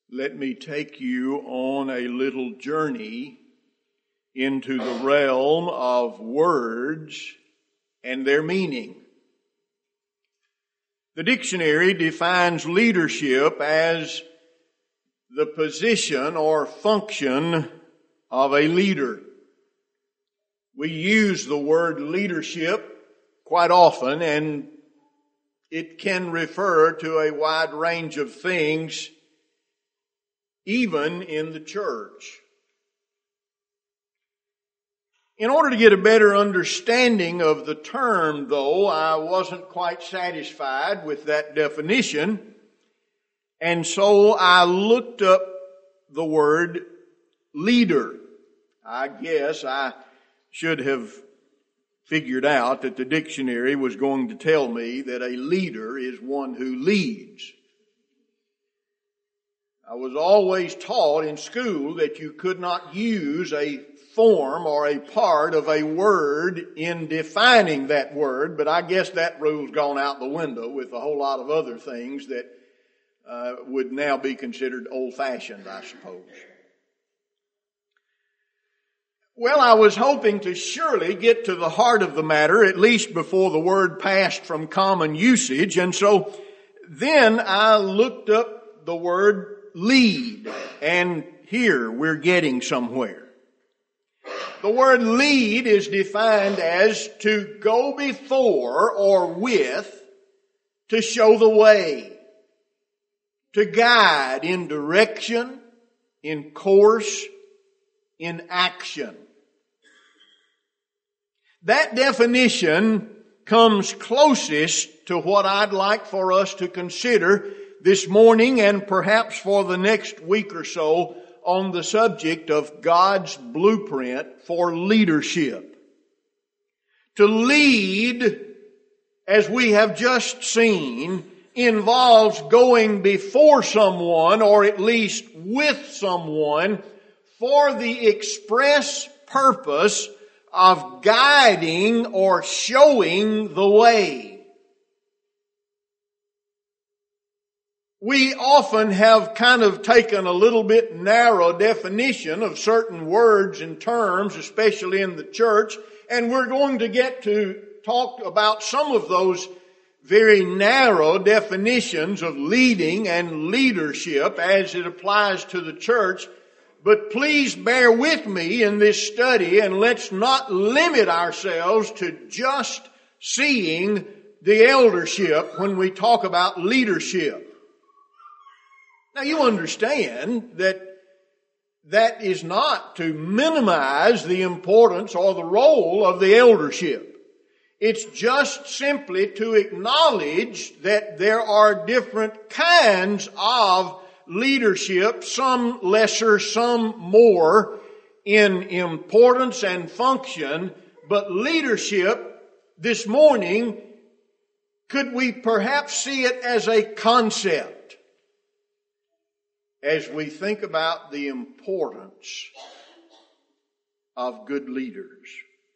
let me take you on a little journey into the realm of words and their meaning. The dictionary defines leadership as the position or function of a leader. We use the word leadership quite often, and it can refer to a wide range of things, even in the church. In order to get a better understanding of the term, though, I wasn't quite satisfied with that definition, and so I looked up the word leader. I guess I should have figured out that the dictionary was going to tell me that a leader is one who leads. I was always taught in school that you could not use a form or a part of a word in defining that word, but I guess that rule's gone out the window with a whole lot of other things that would now be considered old-fashioned, I suppose. Well, I was hoping to surely get to the heart of the matter, at least before the word passed from common usage, and so then I looked up the word lead, and here we're getting somewhere. The word lead is defined as to go before or with, to show the way, to guide in direction, in course, in action. That definition comes closest to what I'd like for us to consider this morning and perhaps for the next week or so on the subject of God's blueprint for leadership. To lead, as we have just seen, involves going before someone, or at least with someone, for the express purpose of guiding or showing the way. We often have kind of taken a little bit narrow definition of certain words and terms, especially in the church, and we're going to get to talk about some of those very narrow definitions of leading and leadership as it applies to the church. But please bear with me in this study, and let's not limit ourselves to just seeing the eldership when we talk about leadership. Now you understand that that is not to minimize the importance or the role of the eldership. It's just simply to acknowledge that there are different kinds of leadership, some lesser, some more in importance and function, but leadership this morning, could we perhaps see it as a concept as we think about the importance of good leaders?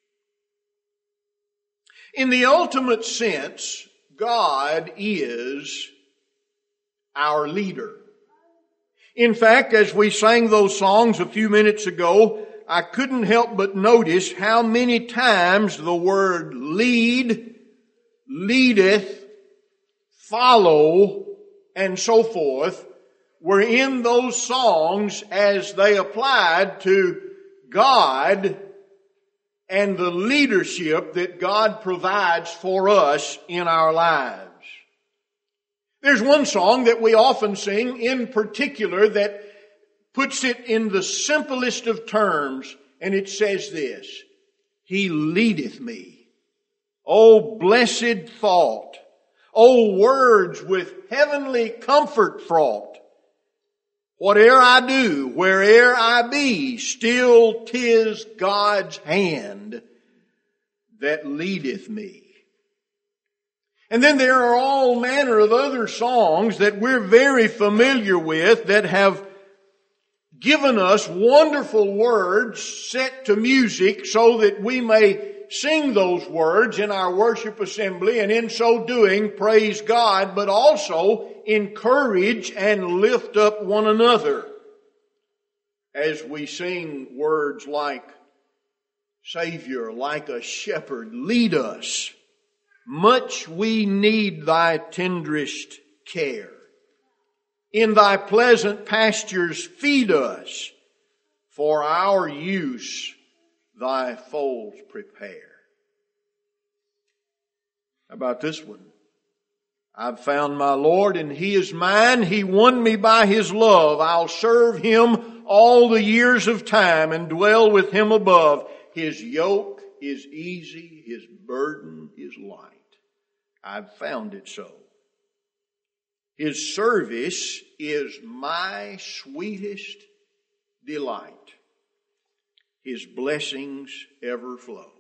In the ultimate sense, God is our leader. In fact, as we sang those songs a few minutes ago, I couldn't help but notice how many times the word lead, leadeth, follow, and so forth were in those songs as they applied to God and the leadership that God provides for us in our lives. There's one song that we often sing in particular that puts it in the simplest of terms, and it says this: He leadeth me. Oh, blessed thought. Oh, words with heavenly comfort fraught. Whate'er I do, where'er I be, still 'tis God's hand that leadeth me. And then there are all manner of other songs that we're very familiar with that have given us wonderful words set to music so that we may sing those words in our worship assembly, and in so doing praise God, but also encourage and lift up one another as we sing words like, Savior, like a shepherd, lead us. Much we need thy tenderest care. In thy pleasant pastures feed us. For our use thy folds prepare. How about this one? I've found my Lord and He is mine. He won me by His love. I'll serve Him all the years of time and dwell with Him above. His yoke is easy. His burden is light. I've found it so. His service is my sweetest delight. His blessings ever flow.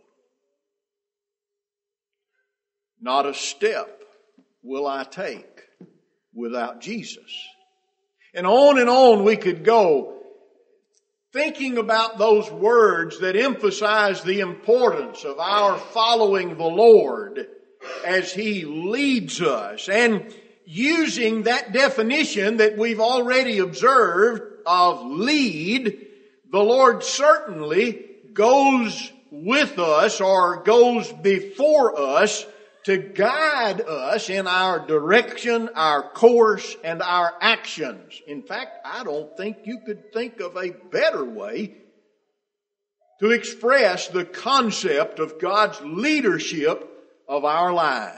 Not a step will I take without Jesus. And on we could go, thinking about those words that emphasize the importance of our following the Lord as He leads us, and using that definition that we've already observed of lead. The Lord certainly goes with us or goes before us to guide us in our direction, our course, and our actions. In fact, I don't think you could think of a better way to express the concept of God's leadership of our lives.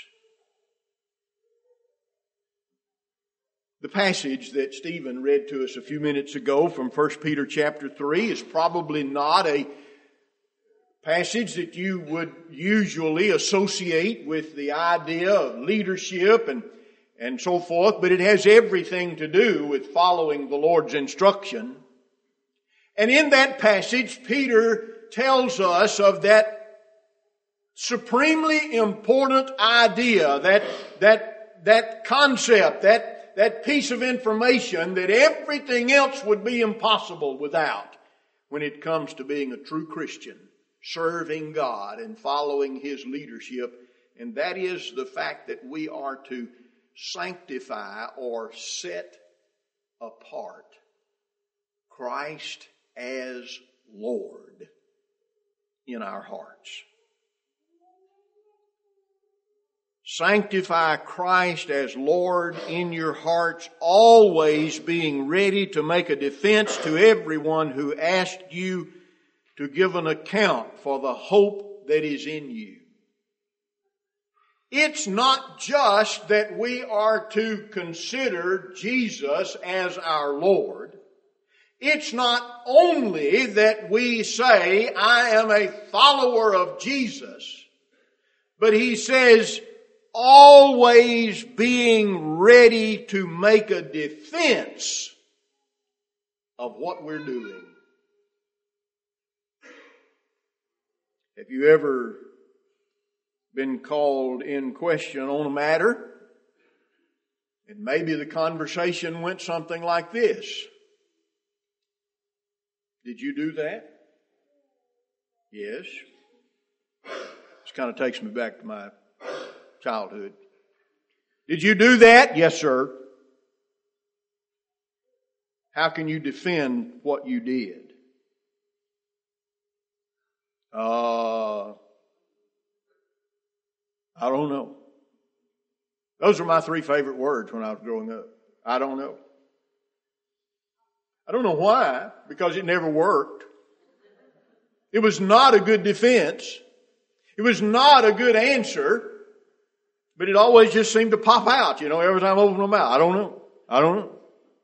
The passage that Stephen read to us a few minutes ago from 1 Peter chapter 3 is probably not a passage that you would usually associate with the idea of leadership and so forth, but it has everything to do with following the Lord's instruction. And in that passage, Peter tells us of that supremely important idea, that concept, that piece of information that everything else would be impossible without when it comes to being a true Christian, serving God and following His leadership. And that is the fact that we are to sanctify or set apart Christ as Lord in our hearts. Sanctify Christ as Lord in your hearts, always being ready to make a defense to everyone who asks you to give an account for the hope that is in you. It's not just that we are to consider Jesus as our Lord. It's not only that we say, I am a follower of Jesus, but he says, always being ready to make a defense of what we're doing. Have you ever been called in question on a matter, and maybe the conversation went something like this? Did you do that? Yes. This kind of takes me back to my childhood. Did you do that? Yes, sir. How can you defend what you did? I don't know. Those are my three favorite words when I was growing up. I don't know. I don't know why, because it never worked. It was not a good defense. It was not a good answer, but it always just seemed to pop out, every time I opened my mouth. I don't know. I don't know.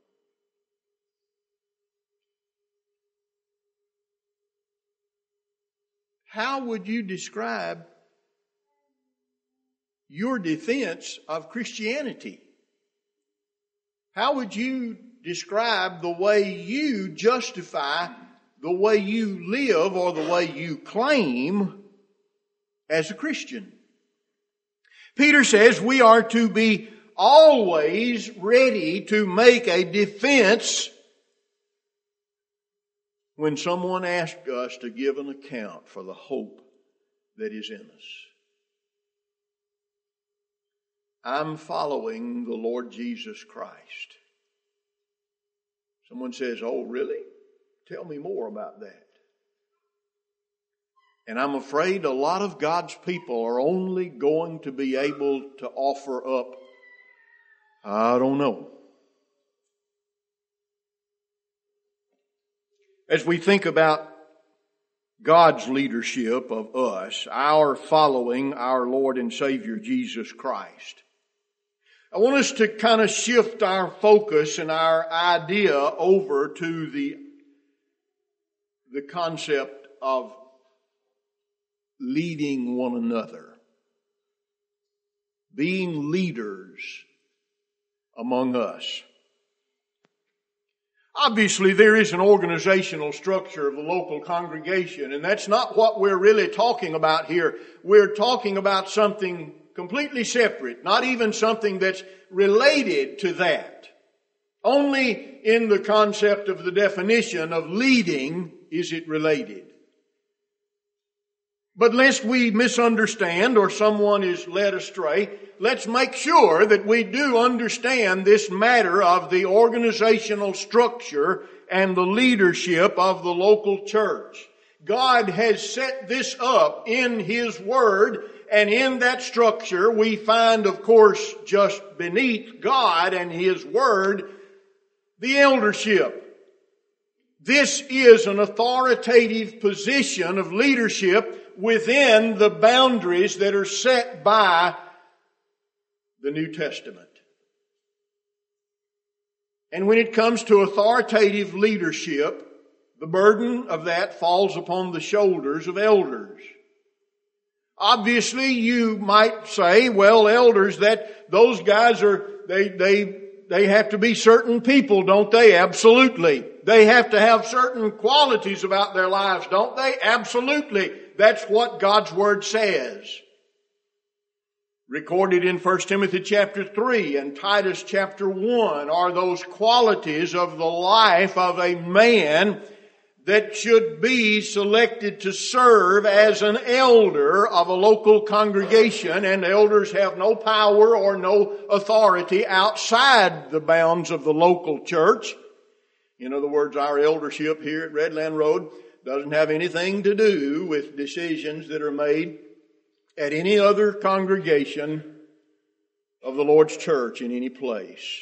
How would you describe your defense of Christianity? How would you describe the way you justify the way you live or the way you claim as a Christian? Peter says we are to be always ready to make a defense when someone asks us to give an account for the hope that is in us. I'm following the Lord Jesus Christ. Someone says, oh, really? Tell me more about that. And I'm afraid a lot of God's people are only going to be able to offer up, I don't know. As we think about God's leadership of us, our following our Lord and Savior Jesus Christ, I want us to kind of shift our focus and our idea over to the concept of leading one another, being leaders among us. Obviously, there is an organizational structure of the local congregation, and that's not what we're really talking about here. We're talking about something completely separate, not even something that's related to that. Only in the concept of the definition of leading is it related. But lest we misunderstand or someone is led astray, let's make sure that we do understand this matter of the organizational structure and the leadership of the local church. God has set this up in His Word, and in that structure we find, of course, just beneath God and His Word, the eldership. This is an authoritative position of leadership within the boundaries that are set by the New Testament. And when it comes to authoritative leadership, the burden of that falls upon the shoulders of elders. Obviously, you might say, well, elders, that those guys they have to be certain people, don't they? Absolutely. They have to have certain qualities about their lives, don't they? Absolutely. That's what God's Word says. Recorded in 1 Timothy chapter 3 and Titus chapter 1 are those qualities of the life of a man that should be selected to serve as an elder of a local congregation, and elders have no power or no authority outside the bounds of the local church. In other words, our eldership here at Redland Road doesn't have anything to do with decisions that are made at any other congregation of the Lord's church in any place.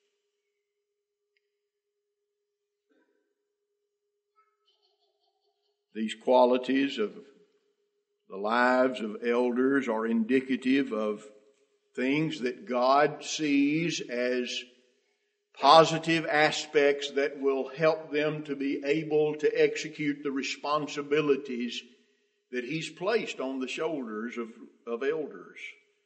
These qualities of the lives of elders are indicative of things that God sees as positive aspects that will help them to be able to execute the responsibilities that He's placed on the shoulders of elders.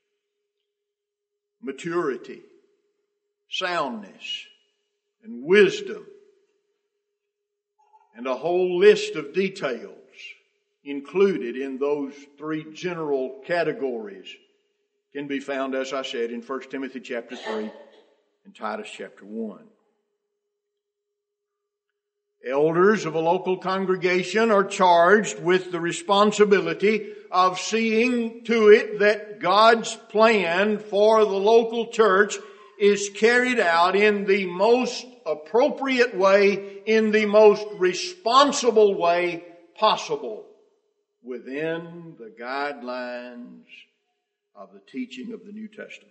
Maturity, soundness, and wisdom, and a whole list of details included in those three general categories can be found, as I said, in 1 Timothy chapter 3 and Titus chapter 1. Elders of a local congregation are charged with the responsibility of seeing to it that God's plan for the local church is carried out in the most appropriate way, in the most responsible way possible, within the guidelines of the teaching of the New Testament.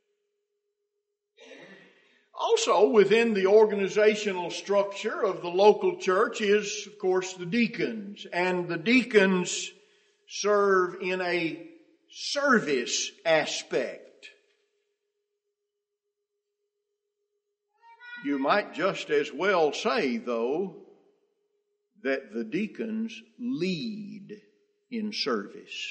Also, within the organizational structure of the local church is, of course, the deacons. And the deacons serve in a service aspect. You might just as well say, though, that the deacons lead in service.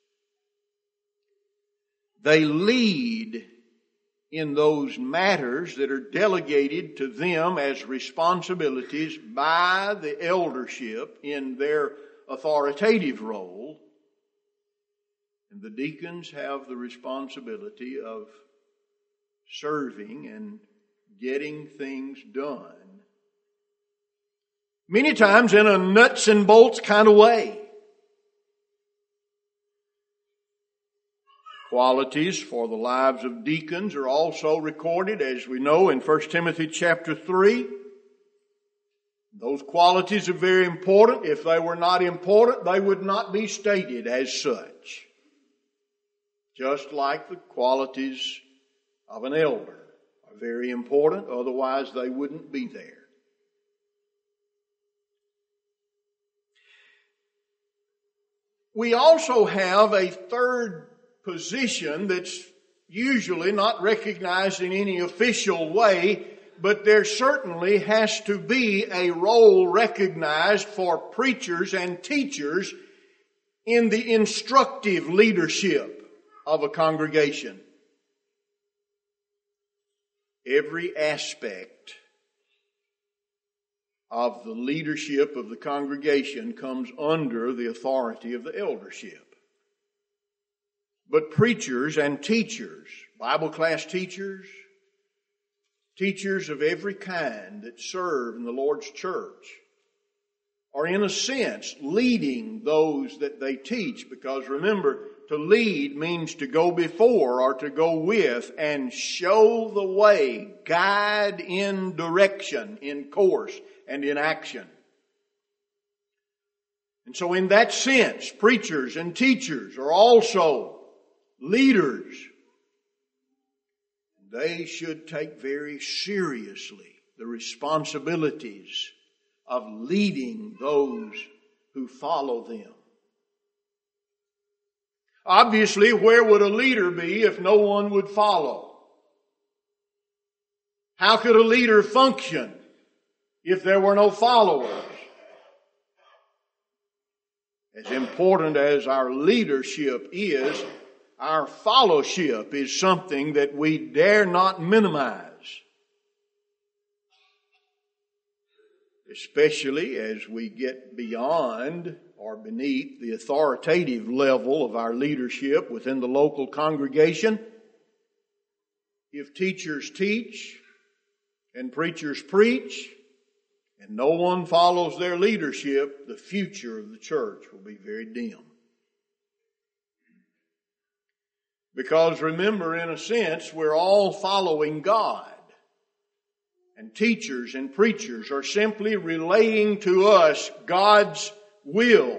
They lead in those matters that are delegated to them as responsibilities by the eldership in their authoritative role. And the deacons have the responsibility of serving and getting things done, many times in a nuts and bolts kind of way. Qualities for the lives of deacons are also recorded, as we know, in 1 Timothy chapter 3. Those qualities are very important. If they were not important, they would not be stated as such. Just like the qualities of an elder are very important, otherwise they wouldn't be there. We also have a third position that's usually not recognized in any official way, but there certainly has to be a role recognized for preachers and teachers in the instructive leadership of a congregation. Every aspect of the leadership of the congregation comes under the authority of the eldership. But preachers and teachers, Bible class teachers, teachers of every kind that serve in the Lord's church, are in a sense leading those that they teach, because remember, to lead means to go before or to go with and show the way, guide in direction, in course, and in action. And so in that sense, preachers and teachers are also leaders. They should take very seriously the responsibilities of leading those who follow them. Obviously, where would a leader be if no one would follow? How could a leader function if there were no followers? As important as our leadership is, our fellowship is something that we dare not minimize. Especially as we get beyond or beneath the authoritative level of our leadership within the local congregation. If teachers teach and preachers preach and no one follows their leadership, the future of the church will be very dim. Because remember, in a sense, we're all following God. And teachers and preachers are simply relaying to us God's will.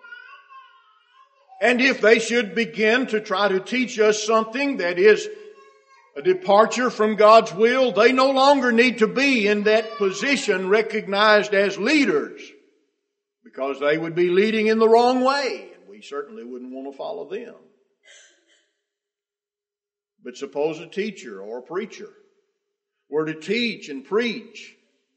And if they should begin to try to teach us something that is a departure from God's will, they no longer need to be in that position recognized as leaders, because they would be leading in the wrong way, and we certainly wouldn't want to follow them. But suppose a teacher or a preacher were to teach and preach,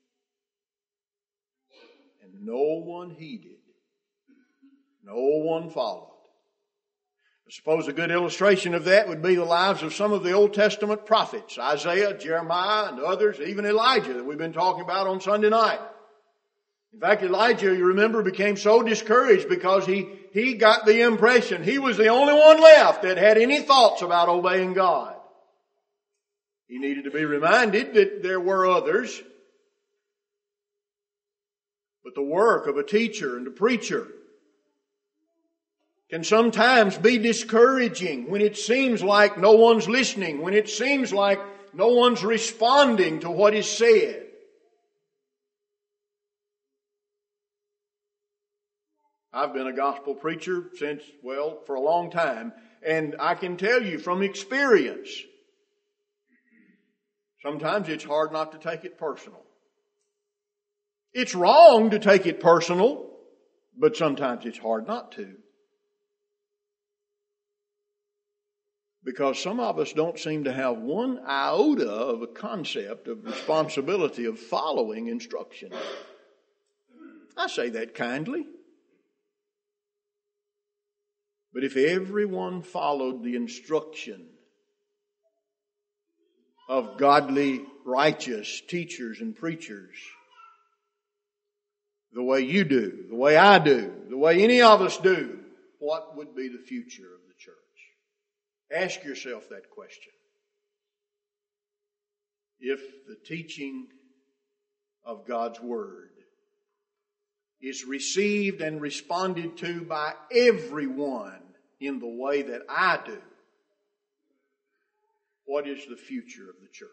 and no one heeded, no one followed. I suppose a good illustration of that would be the lives of some of the Old Testament prophets, Isaiah, Jeremiah, and others, even Elijah that we've been talking about on Sunday night. In fact, Elijah, you remember, became so discouraged because he got the impression he was the only one left that had any thoughts about obeying God. He needed to be reminded that there were others. But the work of a teacher and a preacher can sometimes be discouraging when it seems like no one's listening, when it seems like no one's responding to what is said. I've been a gospel preacher for a long time, and I can tell you from experience, sometimes it's hard not to take it personal. It's wrong to take it personal, but sometimes it's hard not to. Because some of us don't seem to have one iota of a concept of responsibility of following instruction. I say that kindly. But if everyone followed the instruction of godly, righteous teachers and preachers, the way you do, the way I do, the way any of us do, what would be the future of the church? Ask yourself that question. If the teaching of God's Word is received and responded to by everyone in the way that I do, what is the future of the church?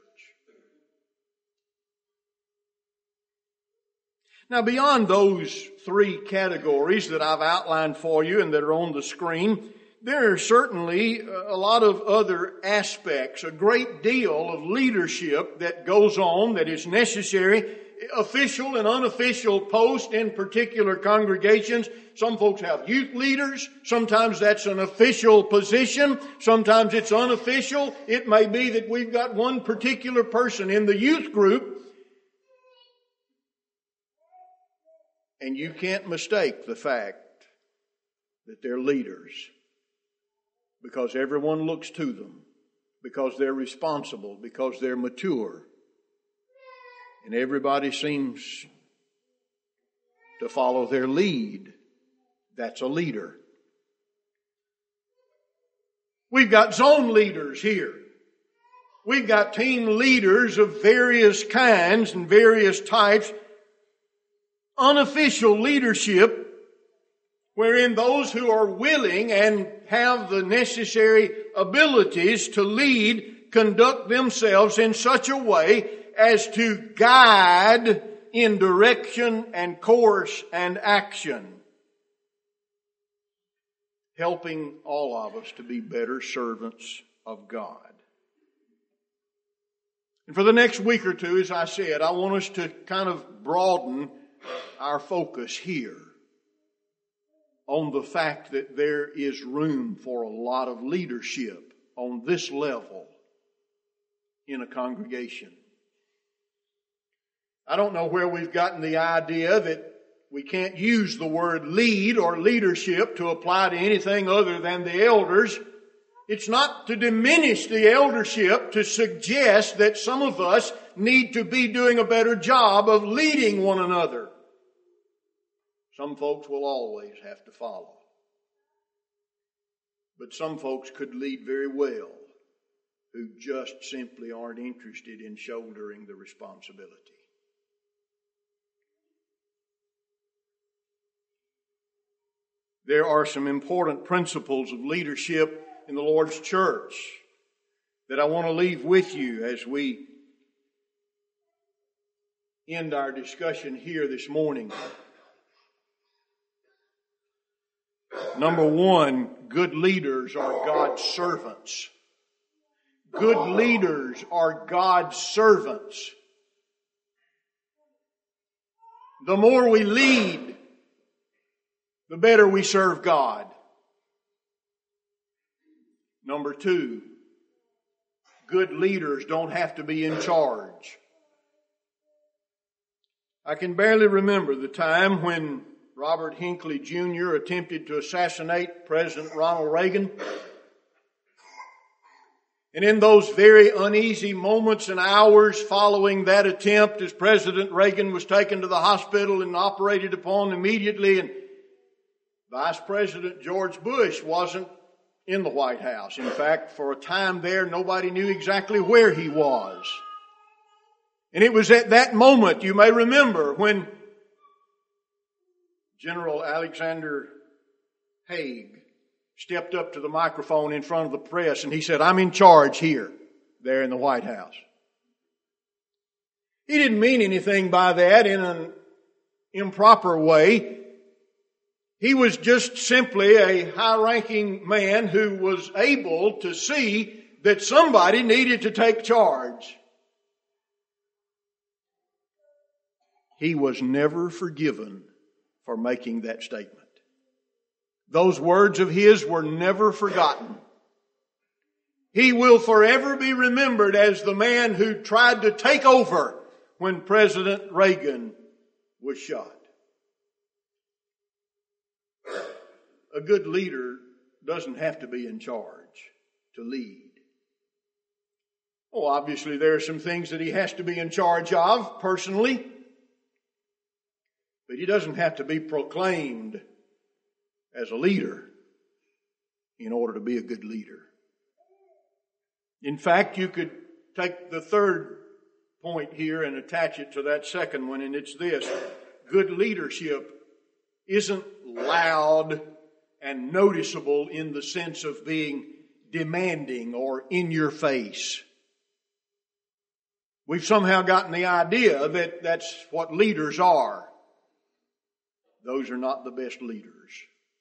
Now, beyond those three categories that I've outlined for you and that are on the screen, there are certainly a lot of other aspects, a great deal of leadership that goes on, that is necessary, official and unofficial posts in particular congregations. Some folks have youth leaders. Sometimes that's an official position. Sometimes it's unofficial. It may be that we've got one particular person in the youth group, and you can't mistake the fact that they're leaders because everyone looks to them, because they're responsible, because they're mature. And everybody seems to follow their lead. That's a leader. We've got zone leaders here. We've got team leaders of various kinds and various types. Unofficial leadership, wherein those who are willing and have the necessary abilities to lead conduct themselves in such a way as to guide in direction and course and action, helping all of us to be better servants of God. And for the next week or two, as I said, I want us to kind of broaden our focus here on the fact that there is room for a lot of leadership on this level in a congregation. I don't know where we've gotten the idea that we can't use the word lead or leadership to apply to anything other than the elders. It's not to diminish the eldership, to suggest that some of us need to be doing a better job of leading one another. Some folks will always have to follow. But some folks could lead very well who just simply aren't interested in shouldering the responsibility. There are some important principles of leadership in the Lord's church that I want to leave with you as we end our discussion here this morning. Number one, good leaders are God's servants. Good leaders are God's servants. The more we lead, the better we serve God. Number two, good leaders don't have to be in charge. I can barely remember the time when Robert Hinckley Jr. attempted to assassinate President Ronald Reagan. And in those very uneasy moments and hours following that attempt, as President Reagan was taken to the hospital and operated upon immediately, and Vice President George Bush wasn't in the White House. In fact, for a time there, nobody knew exactly where he was. And it was at that moment, you may remember, when General Alexander Haig stepped up to the microphone in front of the press and he said, "I'm in charge here," there in the White House. He didn't mean anything by that in an improper way. He was just simply a high-ranking man who was able to see that somebody needed to take charge. He was never forgiven for making that statement. Those words of his were never forgotten. He will forever be remembered as the man who tried to take over when President Reagan was shot. A good leader doesn't have to be in charge to lead. Oh, obviously there are some things that he has to be in charge of personally, but he doesn't have to be proclaimed as a leader in order to be a good leader. In fact, you could take the third point here and attach it to that second one, and it's this: good leadership isn't loud and noticeable in the sense of being demanding or in your face. We've somehow gotten the idea that that's what leaders are. Those are not the best leaders.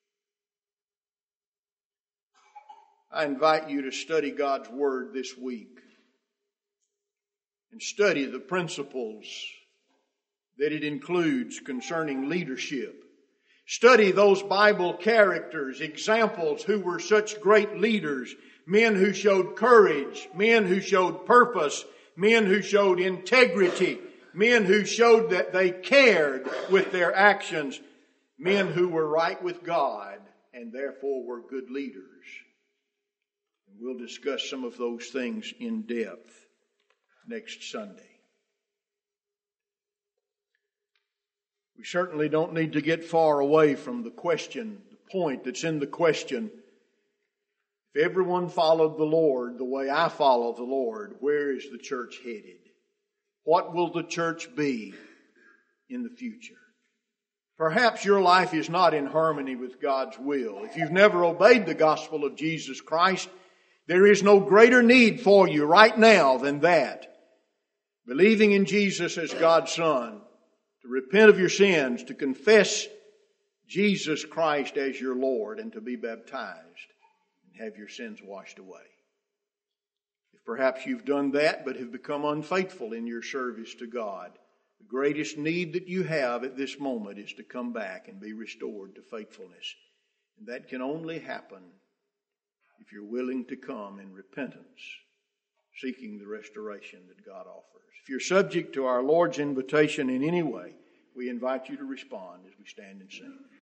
I invite you to study God's Word this week and study the principles that it includes concerning leadership. Study those Bible characters, examples who were such great leaders, men who showed courage, men who showed purpose, men who showed integrity, men who showed that they cared with their actions, men who were right with God and therefore were good leaders. We'll discuss some of those things in depth next Sunday. We certainly don't need to get far away from the question, the point that's in the question. If everyone followed the Lord the way I follow the Lord, where is the church headed? What will the church be in the future? Perhaps your life is not in harmony with God's will. If you've never obeyed the gospel of Jesus Christ, there is no greater need for you right now than that. Believing in Jesus as God's Son, to repent of your sins, to confess Jesus Christ as your Lord, and to be baptized and have your sins washed away. If perhaps you've done that but have become unfaithful in your service to God, the greatest need that you have at this moment is to come back and be restored to faithfulness. And that can only happen if you're willing to come in repentance, seeking the restoration that God offers. If you're subject to our Lord's invitation in any way, we invite you to respond as we stand and sing.